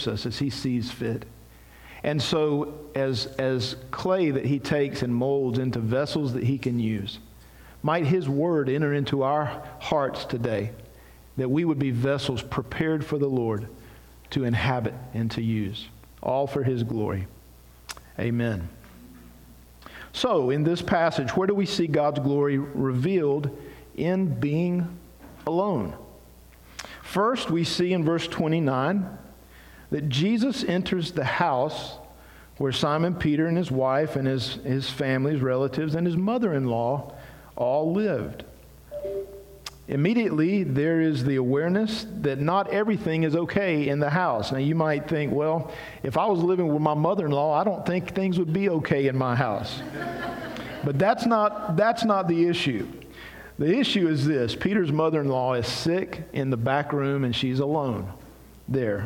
us as he sees fit. And so as clay that he takes and molds into vessels that he can use, might his word enter into our hearts today, that we would be vessels prepared for the Lord to inhabit and to use, all for his glory. Amen. So, in this passage, where do we see God's glory revealed? In being alone. First, we see in verse 29 that Jesus enters the house where Simon Peter and his wife and his family, his relatives, and his mother-in-law all lived. Immediately, there is the awareness that not everything is okay in the house. Now, you might think, well, if I was living with my mother-in-law, I don't think things would be okay in my house. But that's not the issue. The issue is this. Peter's mother-in-law is sick in the back room, and she's alone there.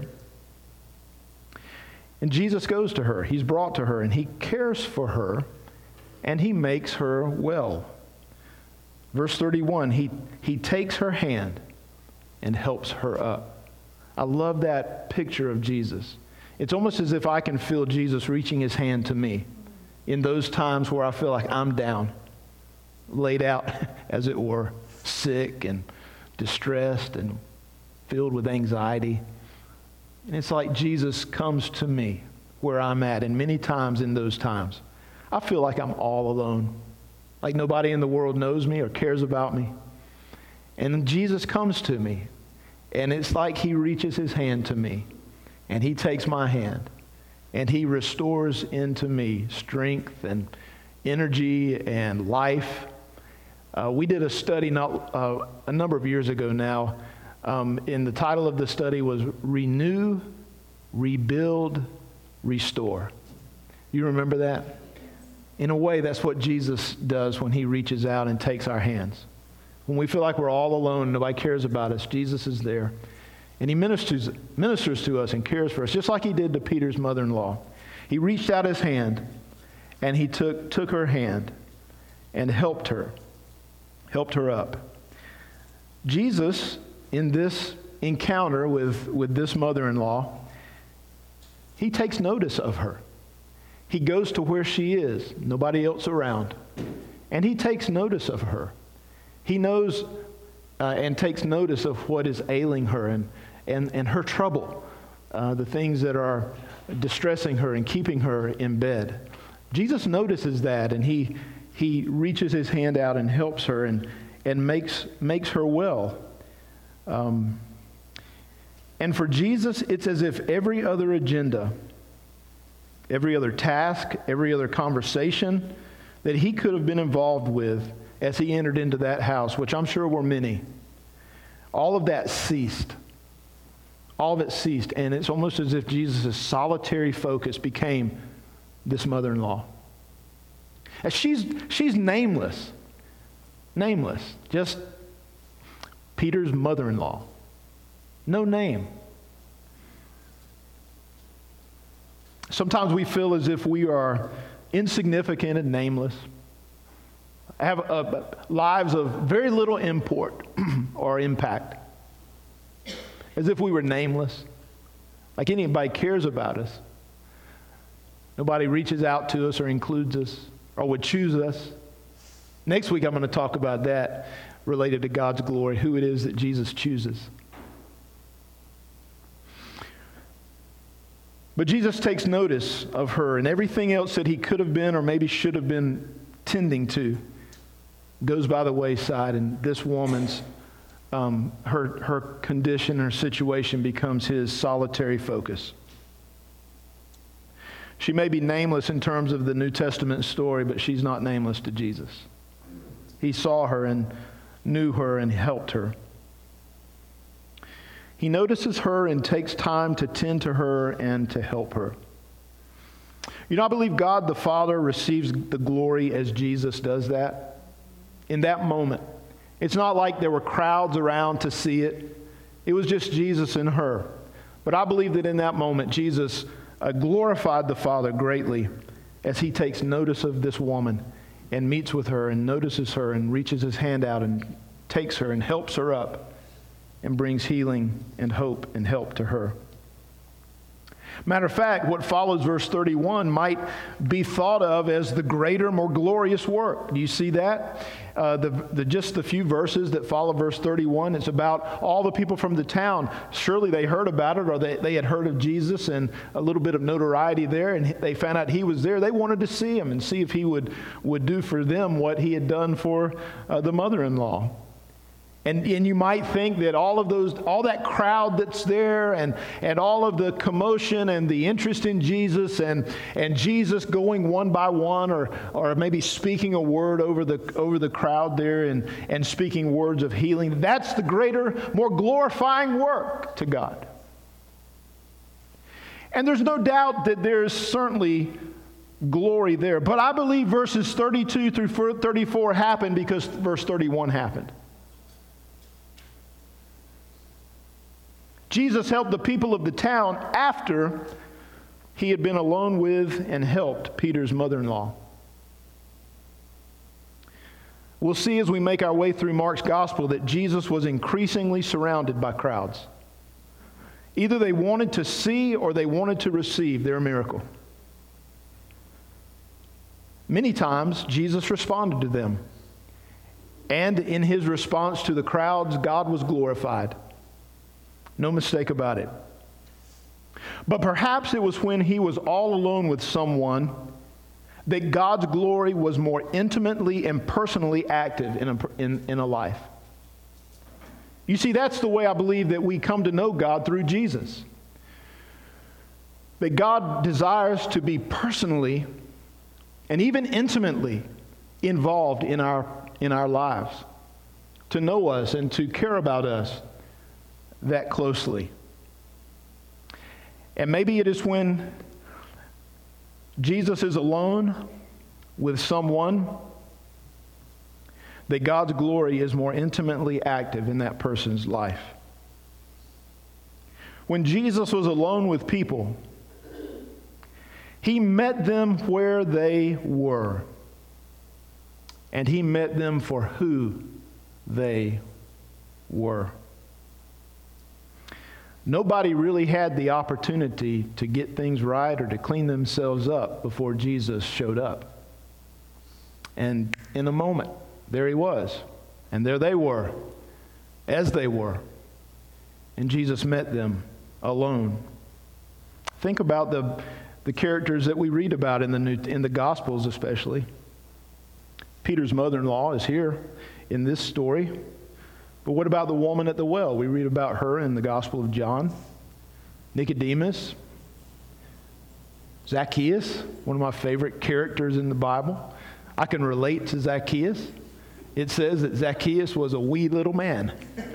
And Jesus goes to her. He's brought to her, and he cares for her, and he makes her well. Verse 31, he takes her hand and helps her up. I love that picture of Jesus. It's almost as if I can feel Jesus reaching his hand to me in those times where I feel like I'm down, laid out, as it were, sick and distressed and filled with anxiety. And it's like Jesus comes to me where I'm at. And many times in those times, I feel like I'm all alone, like nobody in the world knows me or cares about me. And Jesus comes to me, and it's like he reaches his hand to me, and he takes my hand, and he restores into me strength and energy and life. We did a study a number of years ago now, and the title of the study was Renew, Rebuild, Restore. You remember that? In a way, that's what Jesus does when he reaches out and takes our hands. When we feel like we're all alone, nobody cares about us, Jesus is there. And he ministers to us and cares for us, just like he did to Peter's mother-in-law. He reached out his hand, and he took her hand and helped her up. Jesus, in this encounter with this mother-in-law, he takes notice of her. He goes to where she is, nobody else around, and he takes notice of her. He knows and takes notice of what is ailing her and her trouble, the things that are distressing her and keeping her in bed. Jesus notices that, and he reaches his hand out and helps her and makes her well. And for Jesus, it's as if every other agenda, every other task, every other conversation that he could have been involved with as he entered into that house, which I'm sure were many, all of that ceased. All of it ceased. And it's almost as if Jesus' solitary focus became this mother-in-law. And she's nameless. Nameless. Just Peter's mother-in-law. No name. Sometimes we feel as if we are insignificant and nameless, have lives of very little import or impact, as if we were nameless, like anybody cares about us. Nobody reaches out to us or includes us or would choose us. Next week I'm going to talk about that related to God's glory, who it is that Jesus chooses. But Jesus takes notice of her, and everything else that he could have been or maybe should have been tending to goes by the wayside, and this woman's her condition, her situation becomes his solitary focus. She may be nameless in terms of the New Testament story, but she's not nameless to Jesus. He saw her and knew her and helped her. He notices her and takes time to tend to her and to help her. You know, I believe God the Father receives the glory as Jesus does that. In that moment. It's not like there were crowds around to see it. It was just Jesus and her. But I believe that in that moment, Jesus glorified the Father greatly as he takes notice of this woman and meets with her and notices her and reaches his hand out and takes her and helps her up and brings healing and hope and help to her. Matter of fact, what follows verse 31 might be thought of as the greater, more glorious work. Do you see that? Just the few verses that follow verse 31, it's about all the people from the town. Surely they heard about it, or they had heard of Jesus and a little bit of notoriety there, and they found out he was there. They wanted to see him and see if he would do for them what he had done for the mother-in-law. And you might think that all that crowd that's there and all of the commotion and the interest in Jesus and Jesus going one by one or maybe speaking a word over the crowd there and speaking words of healing, that's the greater, more glorifying work to God. And there's no doubt that there's certainly glory there. But I believe verses 32 through 34 happened because verse 31 happened. Jesus helped the people of the town after he had been alone with and helped Peter's mother-in-law. We'll see as we make our way through Mark's gospel that Jesus was increasingly surrounded by crowds. Either they wanted to see or they wanted to receive their miracle. Many times, Jesus responded to them. And in his response to the crowds, God was glorified. No mistake about it. But perhaps it was when he was all alone with someone that God's glory was more intimately and personally active in a life. You see, that's the way I believe that we come to know God, through Jesus. That God desires to be personally and even intimately involved in our lives, to know us and to care about us that closely. And maybe it is when Jesus is alone with someone that God's glory is more intimately active in that person's life. When Jesus was alone with people, he met them where they were, and he met them for who they were. Nobody really had the opportunity to get things right or to clean themselves up before Jesus showed up. And in a moment, there he was. And there they were, as they were. And Jesus met them alone. Think about the characters that we read about in the Gospels especially. Peter's mother-in-law is here in this story. But what about the woman at the well? We read about her in the Gospel of John. Nicodemus. Zacchaeus, one of my favorite characters in the Bible. I can relate to Zacchaeus. It says that Zacchaeus was a wee little man.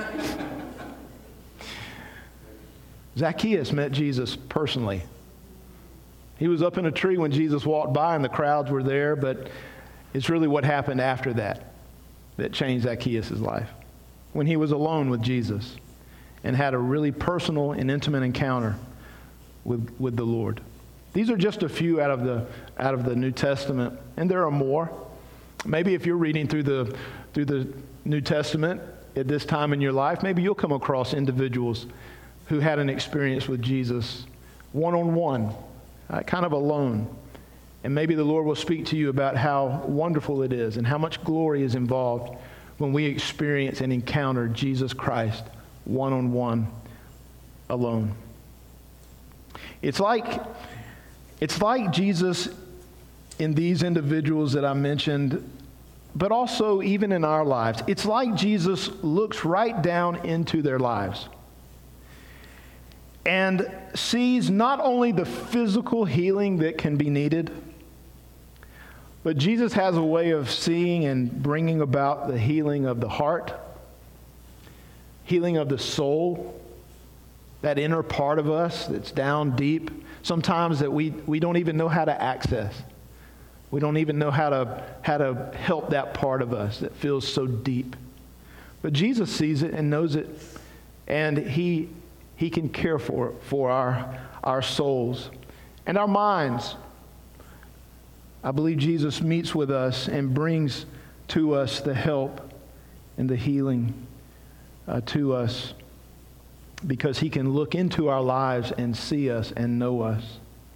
Zacchaeus met Jesus personally. He was up in a tree when Jesus walked by and the crowds were there, but it's really what happened after that changed Zacchaeus' life. When he was alone with Jesus and had a really personal and intimate encounter with the Lord. These are just a few out of the New Testament, and there are more. Maybe if you're reading through the New Testament at this time in your life, maybe you'll come across individuals who had an experience with Jesus one-on-one, kind of alone. And maybe the Lord will speak to you about how wonderful it is and how much glory is involved when we experience and encounter Jesus Christ one-on-one, alone. It's like Jesus in these individuals that I mentioned, but also even in our lives. It's like Jesus looks right down into their lives and sees not only the physical healing that can be needed, but Jesus has a way of seeing and bringing about the healing of the heart, healing of the soul, that inner part of us that's down deep, sometimes that we don't even know how to access. We don't even know how to help that part of us that feels so deep. But Jesus sees it and knows it, and He can care for our souls and our minds. I believe Jesus meets with us and brings to us the help and the healing to us. because he can look into our lives and see us and know us.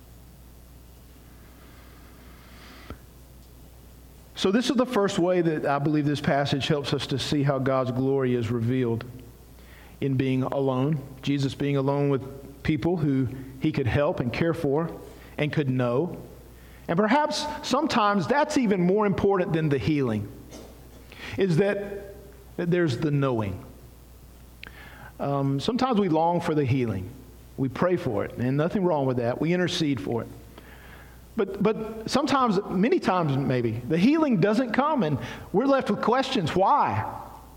So this is the first way that I believe this passage helps us to see how God's glory is revealed in being alone. Jesus being alone with people who he could help and care for and could know. And perhaps sometimes that's even more important than the healing, is that there's the knowing. Sometimes we long for the healing. We pray for it, and nothing wrong with that. We intercede for it. But sometimes, many times maybe, the healing doesn't come, and we're left with questions. Why?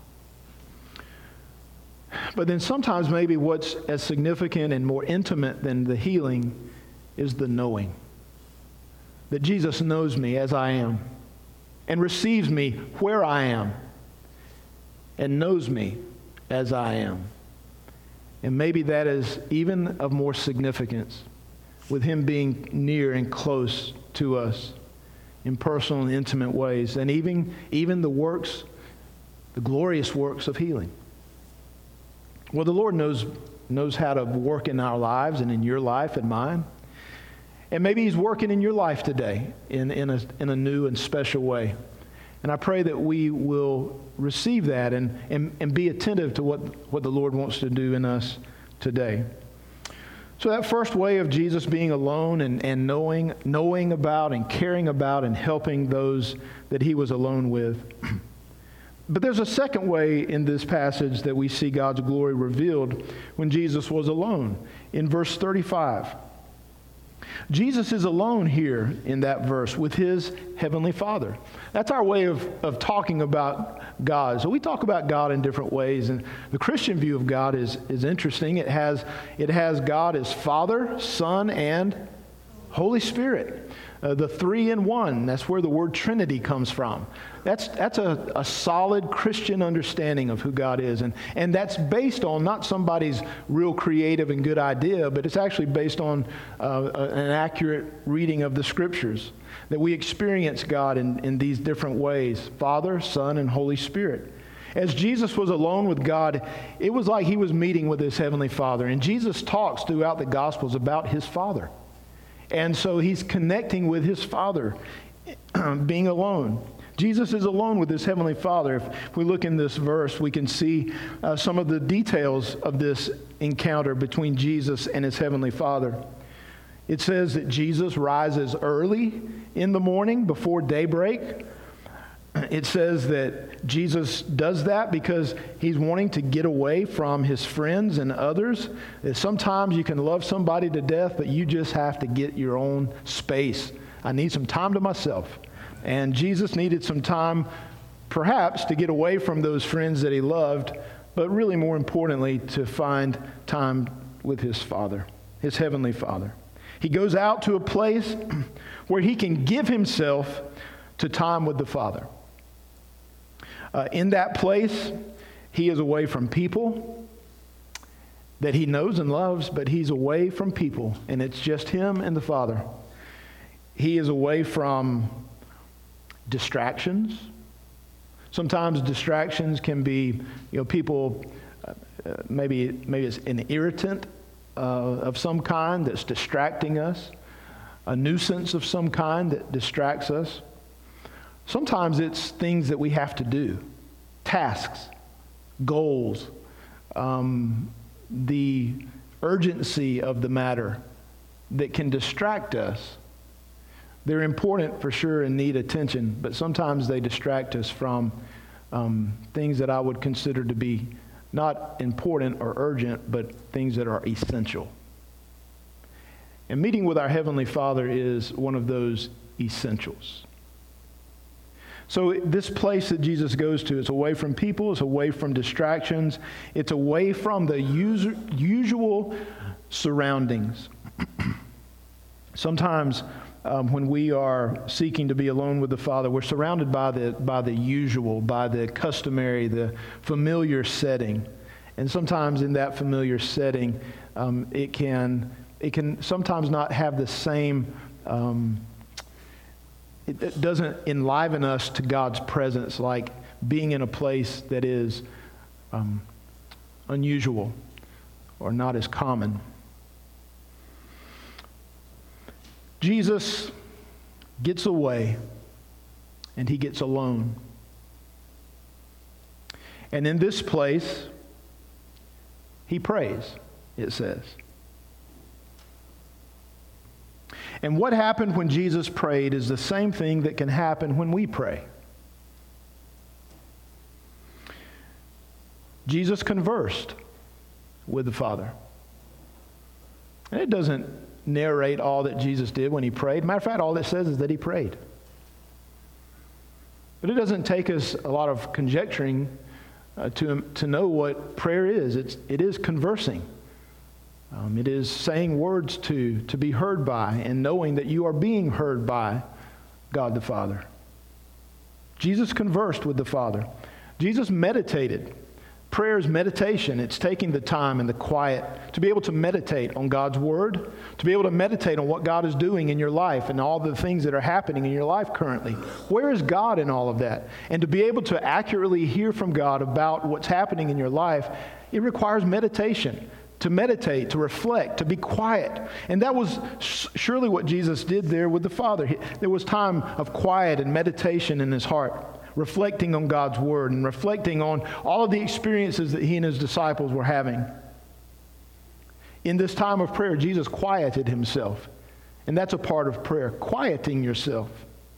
But then sometimes maybe what's as significant and more intimate than the healing is the knowing. That Jesus knows me as I am and receives me where I am and knows me as I am. And maybe that is even of more significance, with him being near and close to us in personal and intimate ways, and even the works, the glorious works of healing. Well, the Lord knows how to work in our lives and in your life and mine. And maybe he's working in your life today in a new and special way. And I pray that we will receive that and be attentive to what the Lord wants to do in us today. So that first way of Jesus being alone and knowing about and caring about and helping those that he was alone with. But there's a second way in this passage that we see God's glory revealed when Jesus was alone. In verse 35. Jesus is alone here in that verse with his heavenly Father. That's our way of talking about God. So we talk about God in different ways, and the Christian view of God is interesting. It has God as Father, Son, and Holy Spirit. The three in one. That's where the word Trinity comes from. That's a solid Christian understanding of who God is. And that's based on not somebody's real creative and good idea, but it's actually based on an accurate reading of the Scriptures. That we experience God in these different ways. Father, Son, and Holy Spirit. As Jesus was alone with God, it was like he was meeting with his heavenly Father. And Jesus talks throughout the Gospels about his Father. And so he's connecting with his Father, being alone. Jesus is alone with his heavenly Father. If we look in this verse, we can see some of the details of this encounter between Jesus and his heavenly Father. It says that Jesus rises early in the morning before daybreak. It says that Jesus does that because he's wanting to get away from his friends and others. That sometimes you can love somebody to death, but you just have to get your own space. I need some time to myself. And Jesus needed some time, perhaps, to get away from those friends that he loved, but really more importantly, to find time with his Father, his heavenly Father. He goes out to a place where he can give himself to time with the Father. In that place, he is away from people that he knows and loves, but he's away from people, and it's just him and the Father. He is away from distractions. Sometimes distractions can be, people, maybe it's an irritant of some kind that's distracting us, a nuisance of some kind that distracts us. Sometimes it's things that we have to do, tasks, goals, the urgency of the matter that can distract us. They're important for sure and need attention, but sometimes they distract us from things that I would consider to be not important or urgent, but things that are essential. And meeting with our Heavenly Father is one of those essentials. So this place that Jesus goes to is away from people, it's away from distractions, it's away from the usual surroundings. Sometimes when we are seeking to be alone with the Father, we're surrounded by the usual, by the customary, the familiar setting. And sometimes in that familiar setting, it can sometimes not have the same it doesn't enliven us to God's presence like being in a place that is unusual or not as common. Jesus gets away and he gets alone. And in this place, he prays, it says. And what happened when Jesus prayed is the same thing that can happen when we pray. Jesus conversed with the Father. And it doesn't narrate all that Jesus did when he prayed. Matter of fact, all it says is that he prayed. But it doesn't take us a lot of conjecturing to know what prayer is. It is conversing. It is saying words to be heard by, and knowing that you are being heard by God the Father. Jesus conversed with the Father. Jesus meditated. Prayer is meditation. It's taking the time and the quiet to be able to meditate on God's Word, to be able to meditate on what God is doing in your life and all the things that are happening in your life currently. Where is God in all of that? And to be able to accurately hear from God about what's happening in your life, it requires meditation. To meditate, to reflect, to be quiet. And that was surely what Jesus did there with the Father. There was time of quiet and meditation in his heart, reflecting on God's Word and reflecting on all of the experiences that he and his disciples were having. In this time of prayer, Jesus quieted himself. And that's a part of prayer, quieting yourself.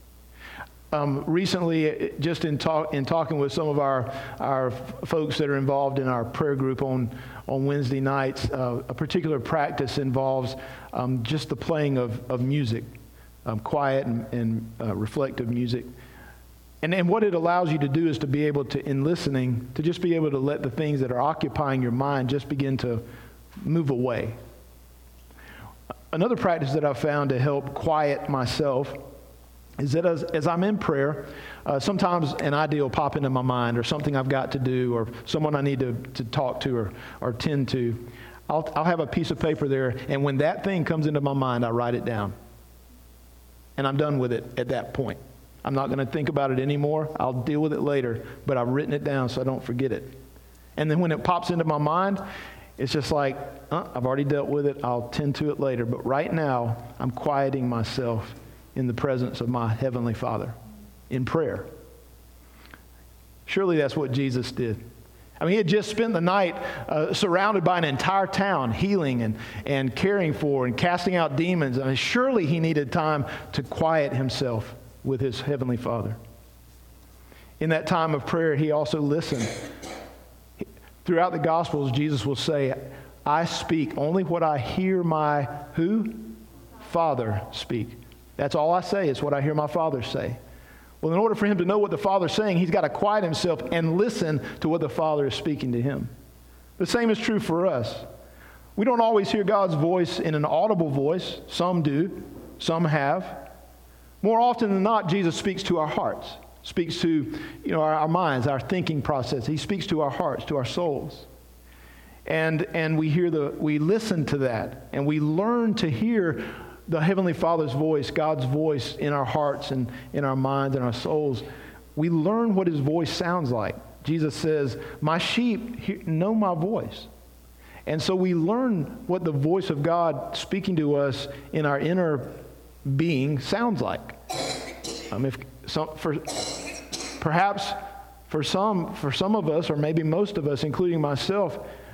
Recently, just in talking with some of our folks that are involved in our prayer group on Wednesday nights, a particular practice involves just the playing of music, quiet and reflective music. And what it allows you to do is to be able to, in listening, to just be able to let the things that are occupying your mind just begin to move away. Another practice that I've found to help quiet myself is that as I'm in prayer, sometimes an idea will pop into my mind, or something I've got to do, or someone I need to talk to or tend to. I'll have a piece of paper there, and when that thing comes into my mind, I write it down. And I'm done with it at that point. I'm not going to think about it anymore. I'll deal with it later, but I've written it down so I don't forget it. And then when it pops into my mind, it's just like, I've already dealt with it. I'll tend to it later. But right now, I'm quieting myself in the presence of my Heavenly Father in prayer. Surely that's what Jesus did. I mean, he had just spent the night surrounded by an entire town, healing and caring for and casting out demons. I mean, surely he needed time to quiet himself with his Heavenly Father. In that time of prayer, he also listened. Throughout the Gospels, Jesus will say, I speak only what I hear my who? Father speak. That's all I say is what I hear my Father say. Well, in order for him to know what the Father's saying, he's got to quiet himself and listen to what the Father is speaking to him. The same is true for us. We don't always hear God's voice in an audible voice. Some do. Some have. More often than not, Jesus speaks to our hearts, speaks to our minds, our thinking process. He speaks to our hearts, to our souls. And we listen to that, and we learn to hear the Heavenly Father's voice, God's voice in our hearts and in our minds and our souls. We learn what his voice sounds like. Jesus says, my sheep know my voice. And so we learn what the voice of God speaking to us in our inner being sounds like. Perhaps for some of us, or maybe most of us, including myself,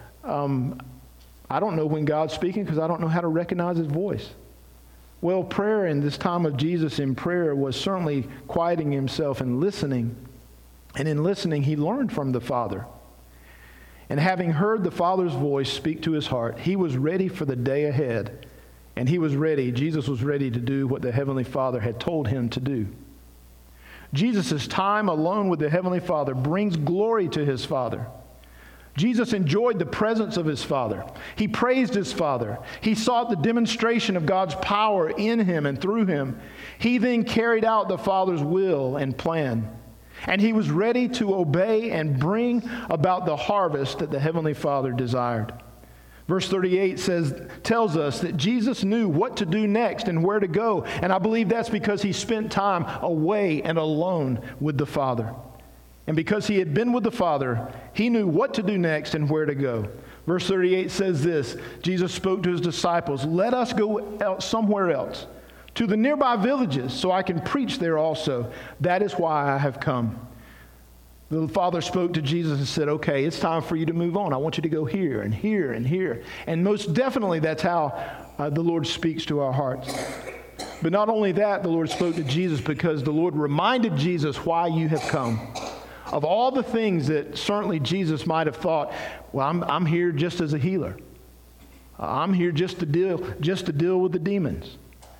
I don't know when God's speaking because I don't know how to recognize his voice. Well, prayer in this time of Jesus in prayer was certainly quieting himself and listening. And in listening, he learned from the Father. And having heard the Father's voice speak to his heart, he was ready for the day ahead. And Jesus was ready to do what the Heavenly Father had told him to do. Jesus' time alone with the Heavenly Father brings glory to his Father. Jesus enjoyed the presence of his Father. He praised his Father. He sought the demonstration of God's power in him and through him. He then carried out the Father's will and plan. And he was ready to obey and bring about the harvest that the Heavenly Father desired. Verse 38 tells us that Jesus knew what to do next and where to go. And I believe that's because he spent time away and alone with the Father. And because he had been with the Father, he knew what to do next and where to go. Verse 38 says this, Jesus spoke to his disciples, "Let us go out somewhere else, to the nearby villages, so I can preach there also. That is why I have come." The Father spoke to Jesus and said, "Okay, it's time for you to move on. I want you to go here and here and here." And most definitely that's how the Lord speaks to our hearts. But not only that, the Lord spoke to Jesus because the Lord reminded Jesus why you have come. Of all the things that certainly Jesus might have thought, well, I'm here just as a healer. I'm here just to deal with the demons.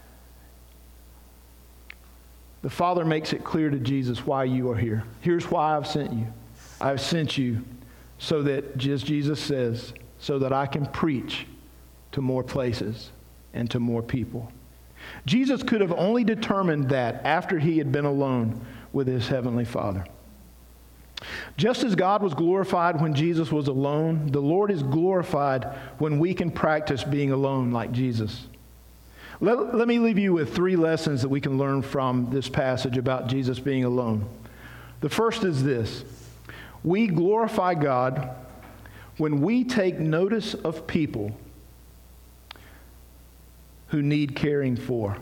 The Father makes it clear to Jesus why you are here. Here's why I've sent you. I've sent you so that, as Jesus says, so that I can preach to more places and to more people. Jesus could have only determined that after he had been alone with his heavenly Father. Just as God was glorified when Jesus was alone, the Lord is glorified when we can practice being alone like Jesus. Let me leave you with 3 lessons that we can learn from this passage about Jesus being alone. The first is this: we glorify God when we take notice of people who need caring for.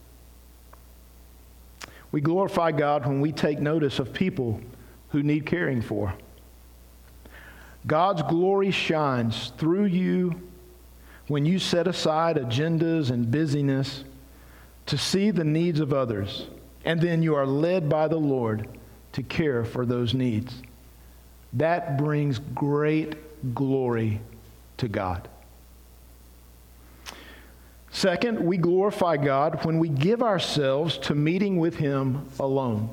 We glorify God when we take notice of people who need caring for. God's glory shines through you when you set aside agendas and busyness to see the needs of others, and then you are led by the Lord to care for those needs. That brings great glory to God. Second, we glorify God when we give ourselves to meeting with Him alone.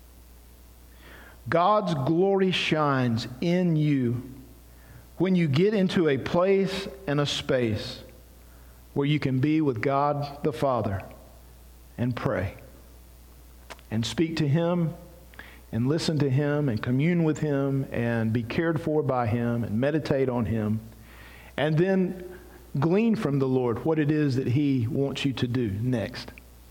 God's glory shines in you when you get into a place and a space where you can be with God the Father and pray and speak to Him and listen to Him and commune with Him and be cared for by Him and meditate on Him, and then glean from the Lord what it is that He wants you to do next.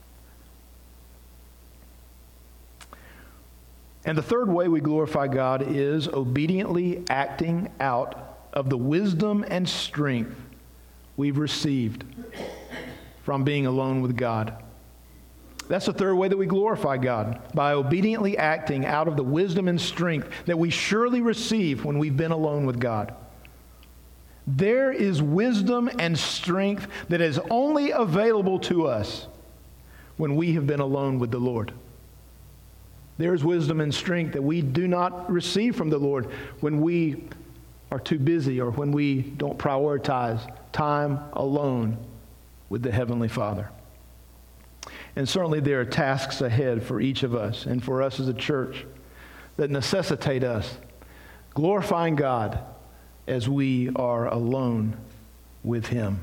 And the third way we glorify God is obediently acting out of the wisdom and strength we've received from being alone with God. That's the third way that we glorify God, by obediently acting out of the wisdom and strength that we surely receive when we've been alone with God. There is wisdom and strength that is only available to us when we have been alone with the Lord. There is wisdom and strength that we do not receive from the Lord when we are too busy or when we don't prioritize time alone with the Heavenly Father. And certainly there are tasks ahead for each of us and for us as a church that necessitate us glorifying God as we are alone with Him.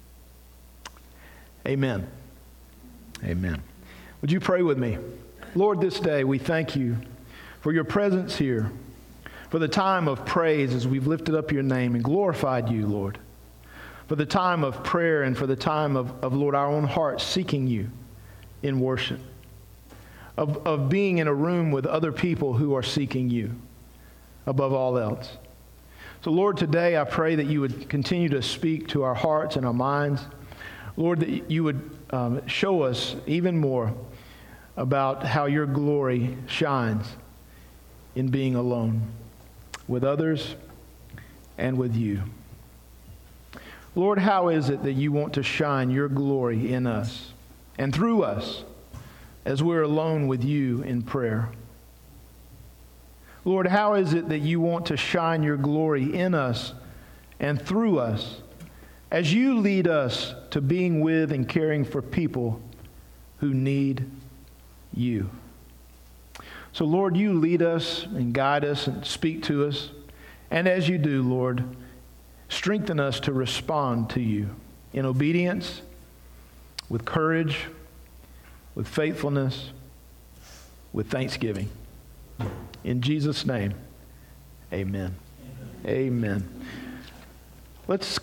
Amen. Amen. Would you pray with me? Lord, this day we thank you for your presence here, for the time of praise as we've lifted up your name and glorified you, Lord, for the time of prayer and for the time of Lord, our own hearts seeking you in worship, of being in a room with other people who are seeking you above all else. So, Lord, today I pray that you would continue to speak to our hearts and our minds. Lord, that you would show us even more about how your glory shines in being alone with others and with you. Lord, how is it that you want to shine your glory in us and through us as we're alone with you in prayer? Lord, how is it that you want to shine your glory in us and through us as you lead us to being with and caring for people who need you? So, Lord, you lead us and guide us and speak to us. And as you do, Lord, strengthen us to respond to you in obedience, with courage, with faithfulness, with thanksgiving. In Jesus' name, amen. Amen. Let's